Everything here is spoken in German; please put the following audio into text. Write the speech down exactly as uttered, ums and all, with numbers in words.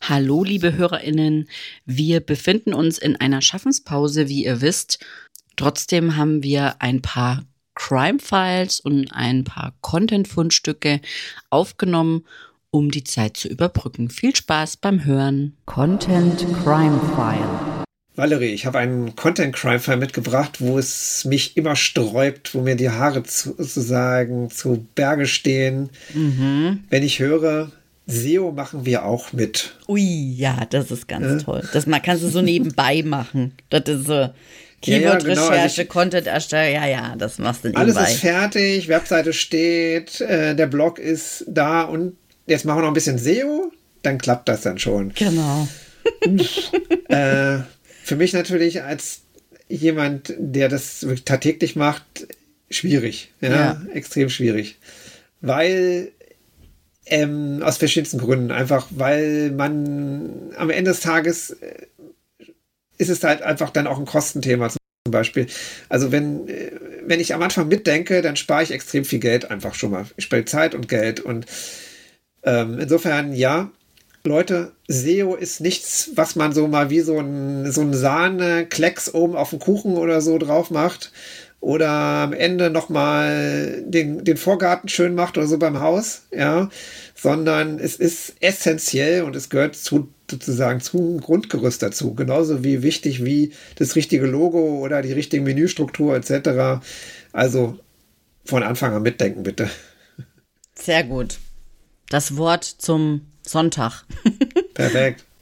Hallo, liebe HörerInnen. Wir befinden uns in einer Schaffenspause, wie ihr wisst. Trotzdem haben wir ein paar Crime-Files und ein paar Content-Fundstücke aufgenommen, um die Zeit zu überbrücken. Viel Spaß beim Hören. Content Crime File. Valerie, ich habe einen Content Crime File mitgebracht, wo es mich immer sträubt, wo mir die Haare zu, sozusagen zu Berge stehen, mhm. wenn ich höre, S E O machen wir auch mit. Ui, ja, das ist ganz äh? toll. Das mal kannst du so nebenbei machen. Das ist so Keyword-Recherche, ja, ja, genau. also Content-Erstellung, ja, ja, das machst du nebenbei. Alles ist fertig, Webseite steht, äh, der Blog ist da und jetzt machen wir noch ein bisschen S E O, dann klappt das dann schon. Genau. äh, für mich natürlich als jemand, der das wirklich tagtäglich macht, schwierig. Ja, ja. Extrem schwierig. Weil Ähm, aus verschiedensten Gründen. Einfach, weil man am Ende des Tages äh, ist es halt einfach dann auch ein Kostenthema zum Beispiel. Also wenn, äh, wenn ich am Anfang mitdenke, dann spare ich extrem viel Geld einfach schon mal. Ich spare Zeit und Geld und ähm, insofern, ja, Leute, S E O ist nichts, was man so mal wie so ein, so ein Sahne-Klecks oben auf den Kuchen oder so drauf macht. Oder am Ende nochmal den, den Vorgarten schön macht oder so beim Haus, ja, sondern es ist essentiell und es gehört zu, sozusagen zum Grundgerüst dazu, genauso wie wichtig wie das richtige Logo oder die richtige Menüstruktur et cetera. Also von Anfang an mitdenken, bitte. Sehr gut. Das Wort zum Sonntag. Perfekt.